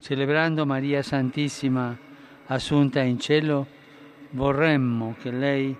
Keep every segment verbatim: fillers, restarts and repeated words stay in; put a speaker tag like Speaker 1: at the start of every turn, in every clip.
Speaker 1: Celebrando Maria Santissima assunta in cielo, vorremmo che lei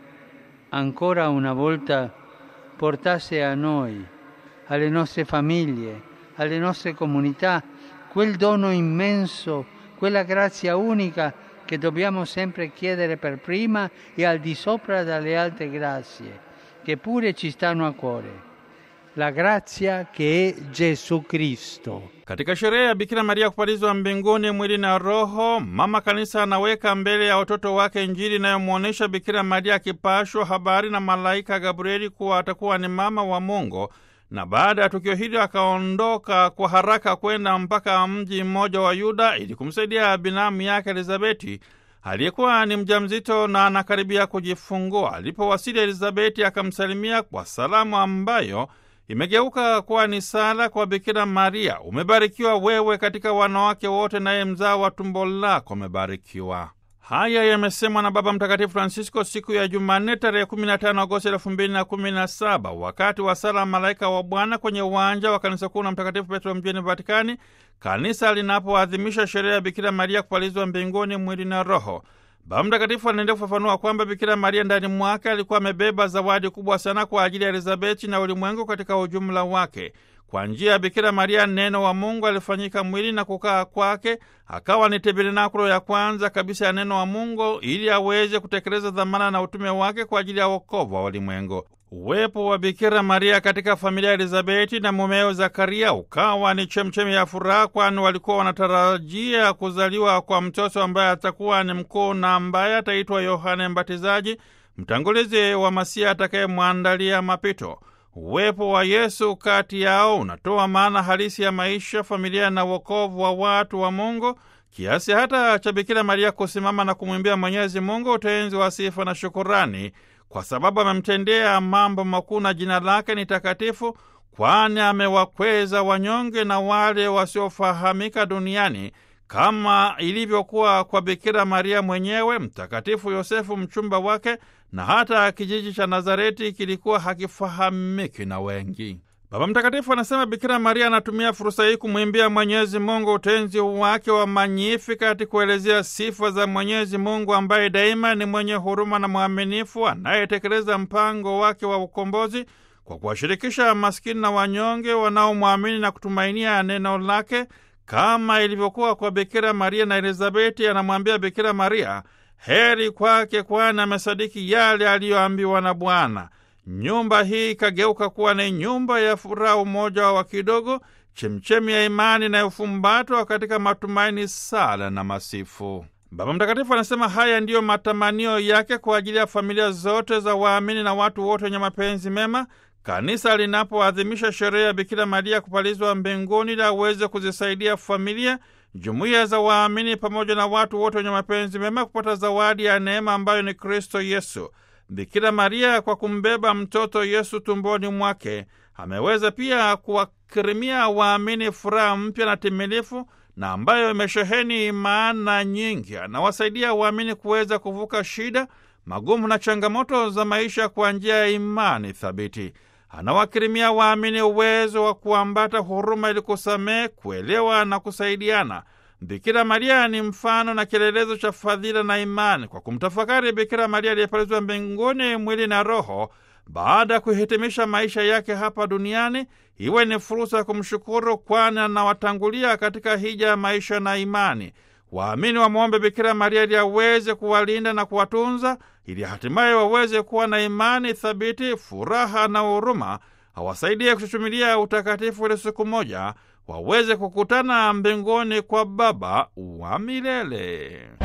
Speaker 1: ancora una volta portasse a noi, alle nostre famiglie, alle nostre comunità, quel dono immenso, quella grazia unica che dobbiamo sempre chiedere per prima e al di sopra dalle altre grazie, che pure ci stanno a cuore. La grazia che è Gesù Kristo.
Speaker 2: Katika sherehe ya Bikira Maria kupalizwa mbinguni mwili na roho, Mama Kanisa anaweka mbele ya watoto wake Injili inayomwonyesha Bikira Maria akipashwa habari na malaika Gabrieli kuwa atakuwa ni mama wa Mungu, na baada ya tukio hili akaondoka kwa haraka kwenda mpaka mji mmoja wa Yuda ili kumsaidia binamu yake Elizabeti aliyekuwa ni mjamzito na anakaribia kujifungua. Alipowasili, Elizabeti akamsalimia kwa salamu ambayo imegeuka kuwa ni sala kwa Bikira Maria: umebarikiwa wewe katika wanawake wote, naye mzao wa tumbo lako umebarikiwa. Haya yamesemwa na Baba Mtakatifu Francisco siku ya Jumanne tarehe kumi na tano Agosti elfu mbili na kumi na saba wakati wa sala Malaika wa Bwana kwenye uwanja wa kanisa kuu na Mtakatifu Petro mjini Vatikani, kanisa linapoadhimisha sherehe ya Bikira Maria kupalizwa mbinguni mwili na roho. Baba Mtakatifu anaendelea kufafanua kwamba Bikira Maria ndani mwake alikuwa amebeba zawadi kubwa sana kwa ajili ya Elizabeti na ulimwengu katika ujumla wake. Kwa njia ya Bikira Maria, neno wa Mungu alifanyika mwili na kukaa kwake, akawa ni tabernakulo ya kwanza kabisa ya neno wa Mungu ili aweze kutekeleza dhamana na utume wake kwa ajili ya wokovu wa ulimwengu. Uwepo wa Bikira Maria katika familia ya Elizabeti na mumeo Zakaria ukawa ni chemchemi ya furaha, kwani walikuwa wanatarajia kuzaliwa kwa mtoto ambaye atakuwa ni mkuu na ambaye ataitwa Yohane Mbatizaji, mtangulizi wa Masia atakayemwandalia mapito. Uwepo wa Yesu kati yao unatoa maana halisi ya maisha, familia na wokovu wa watu wa Mungu, kiasi hata cha Bikira Maria kusimama na kumwimbia Mwenyezi Mungu utenzi wa sifa na shukurani, kwa sababu amemtendea mambo makuu na jina lake ni takatifu, kwani amewakweza wanyonge na wale wasiofahamika duniani, kama ilivyokuwa kwa Bikira Maria mwenyewe, Mtakatifu Yosefu mchumba wake, na hata kijiji cha Nazareti kilikuwa hakifahamiki na wengi. Baba Mtakatifu anasema Bikira Maria anatumia fursa hii kumwimbia Mwenyezi Mungu utenzi wake wa Magnificat, kuelezea sifa za Mwenyezi Mungu ambaye daima ni mwenye huruma na mwaminifu, anayetekeleza mpango wake wa ukombozi kwa kuwashirikisha maskini na wanyonge wanaomwamini na kutumainia neno lake, kama ilivyokuwa kwa Bikira Maria na Elizabeti. Anamwambia Bikira Maria heri kwake, kwani amesadiki yale aliyoambiwa na Bwana. Nyumba hii ikageuka kuwa ni nyumba ya furaha, umoja wa kidogo, chemchemi ya imani na ufumbatwa katika matumaini, sala na masifu. Baba Mtakatifu anasema haya ndiyo matamanio yake kwa ajili ya familia zote za waamini na watu wote wenye mapenzi mema, kanisa linapoadhimisha sherehe ya Bikira Maria kupalizwa mbinguni, ili aweze kuzisaidia familia, jumuiya za waamini pamoja na watu wote wenye mapenzi mema kupata zawadi ya neema ambayo ni Kristo Yesu. Bikira Maria kwa kumbeba mtoto Yesu tumboni mwake ameweza pia kuwakirimia waamini furaha mpya na timilifu na ambayo imesheheni maana nyingi. Anawasaidia waamini kuweza kuvuka shida, magumu na changamoto za maisha kwa njia ya imani thabiti. Anawakirimia waamini uwezo wa kuambata huruma ili kusamehe, kuelewa na kusaidiana. Bikira Maria ni mfano na kielelezo cha fadhila na imani. Kwa kumtafakari Bikira Maria aliyepalizwa mbinguni mwili na roho, baada ya kuhitimisha maisha yake hapa duniani, iwe ni fursa ya kumshukuru, kwani anawatangulia katika hija ya maisha na imani. Waamini wamwombe Bikira Maria ili aweze kuwalinda na kuwatunza, ili hatimaye waweze kuwa na imani thabiti, furaha na huruma, awasaidie kuchuchumilia utakatifu ili siku moja waweze kukutana mbinguni kwa Baba wa milele.